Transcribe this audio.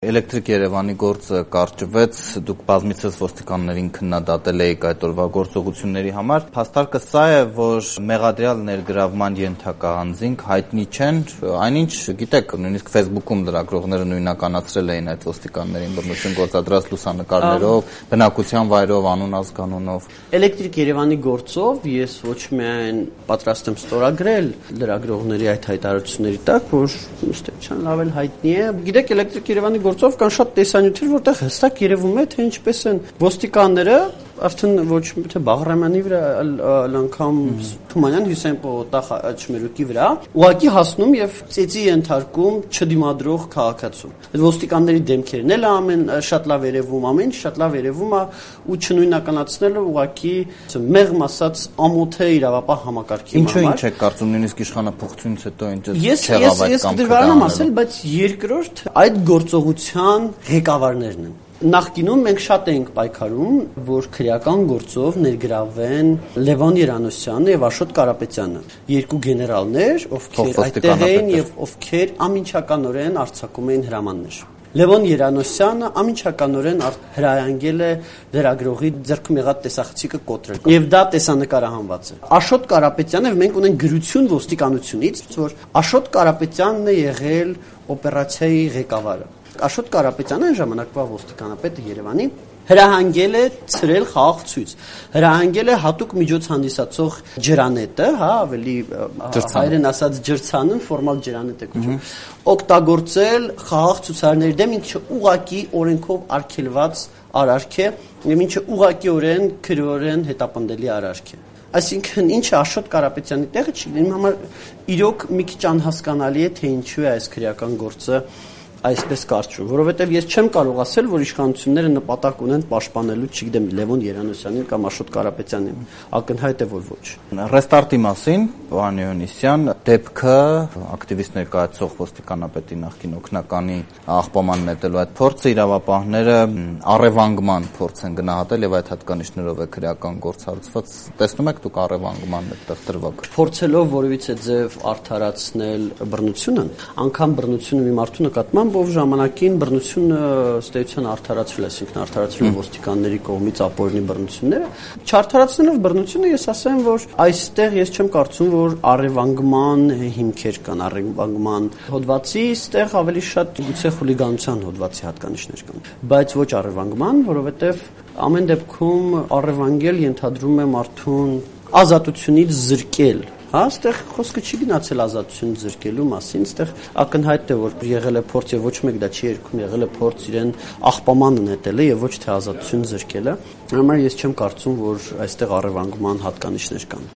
Էլեկտրիկ Երևանի գործը կարճվեց, դուք բազմիցս ոստիկաններին քննադատել եք այդ օրվա գործողությունների համար։ Փաստարկը սա է, որ մեղադրյալ ներգրավման ենթակա անձինք հայտնի չեն, այնինչ գիտեք, նույնիսկ Facebook-ում լրագրողները նույնականացրել էին այդ ոստիկաններին բռնություն գործադրած լուսանկարներով, բնակության վայրով, անուն ազգանունով։ Էլեկտրիկ Երևանի գործով ես ոչ միայն պատրաստ եմ ստորագրել լրագրողների այդ հայտարարությունների տակ, որ ըստ էության լավ էլ հայտնի է։ Գիտեք, Էլեկտրիկ Երևանի գործով կան շատ տեսանյութեր, որտեղ հստակ երևում է, թե ինչպես են ոստիկանները արդեն ոչ թե Բաղրամյանի վրա, այլ անգամ Թումանյան Հյուսեին Պողոտա Չմերուկի վրա ուղղակի հասնում եւ ծեծի ենթարկում չդիմադրող քաղաքացու։ Այդ ոստիկանների դեմքերն էլ ամեն շատ լավ երևում, ամեն շատ լավ երևում է ու չնույնականացնելը ուղղակի մեղմ ասած ամոթ է իրավապահ համակարգի համար։ Ինչու ինչ եք կարծում, նույնիսկ իշխանապողությունից հետո ինչ ես դժվար եմ ասել, բայց երկրորդ այդ գործողության ղեկավարներն են։ Նախկինում մենք շատ էինք պայքարում, որ քրեական գործով ներգրավեն Լևոն Երանոսյանը եւ Աշոտ Կարապետյանը, երկու գեներալներ, ովքեր այդտեղ էին եւ ովքեր ամիջականորեն արձակում էին հրամաններ։ Լևոն Երանոսյանը ամիջականորեն հրահանգել է լրագրողի ձեռքում եղած տեսախցիկը կոտրել եւ դա տեսանկարահանված է։ Աշոտ Կարապետյանը մենք ունենք գրություն ոստիկանությունից, որ Աշոտ Կարապետյանն է եղել օպերացիայի ղեկավարը։ Աշոտ Կարապետյանը այն ժամանակվա ոստիկանապետը Երևանի հրահանգել է ցրել խաղաղ ցույց, հրահանգել է հատուկ միջոց հանդիսացող ջրանետը, ավելի հայերեն ասած ջրցանն ֆորմալ ջրանետ է կոչվում, օգտագործել խաղաղ ցուցարարների դեմ, ինչը ուղղակի օրենքով արգելված արարք է, եւ ինչը ուղղակիորեն քրեորեն հետապնդելի արարք է։ Այսինքն ինչը Աշոտ Կարապետյանի տեղը չի, իմ համար իրոք մի քիչ անհասկանալի է, թե ինչու է այս քրեական գործը այսպես կարճում, որովհետև ես չեմ կարող ասել, որ իշխանությունները նպատակ ունեն պաշտպանելու, չգիտեմ, Լևոն Երանոսյանին կամ Աշոտ Կարապետյանին, ակնհայտ է, որ ոչ։ Ռեստարտի մասին, պարոն Հովհաննիսյան, դեպքը ակտիվիստ ներկայացող ոստիկանապետի նախկին օգնականի աղբաման նետելու այդ փորձը իրավապահները առևանգման փորձ են գնահատել եւ այդ հատկանիշներով է քրեական գործ հարուցված։ Տեսնում եք դուք առևանգման այդտեղ դրվագ։ Փորձելով որևիցե ձև արդարացնել բռնությունը, անգամ բռնությունը մի մարդու նկատմամբ ով ժամանակին բռնությունը ըստ էության արդարացրել է, այսինքն արդարացրել ոստիկանների կողմից ապօրինի բռնությունները, չարդարացնելով բռնությունը ես ասեմ, որ այստեղ ես չեմ կարծում, որ առևանգման հիմքեր կան, առևանգման հոդվածի, այստեղ ավելի շատ գուցե խուլիգանության հոդվածի հատկանիշներ կան, բայց ոչ առևանգման, որովհետև ամեն դեպքում առևանգել ենթադրում է մարդուն ազատությունից զրկել։ Այստեղ խոսքը չի գնացել ազատություն զրկելու մասին, այստեղ ակնհայտ է, որ եղել է փորձ եւ ոչ մեկ դա չի երգում, եղել է փորձ իրեն աղբամանը նետելը եւ ոչ թե ազատություն զրկելը։ Համար ես չեմ կարծում, որ այստեղ առևանգման հատկանիշներ կան։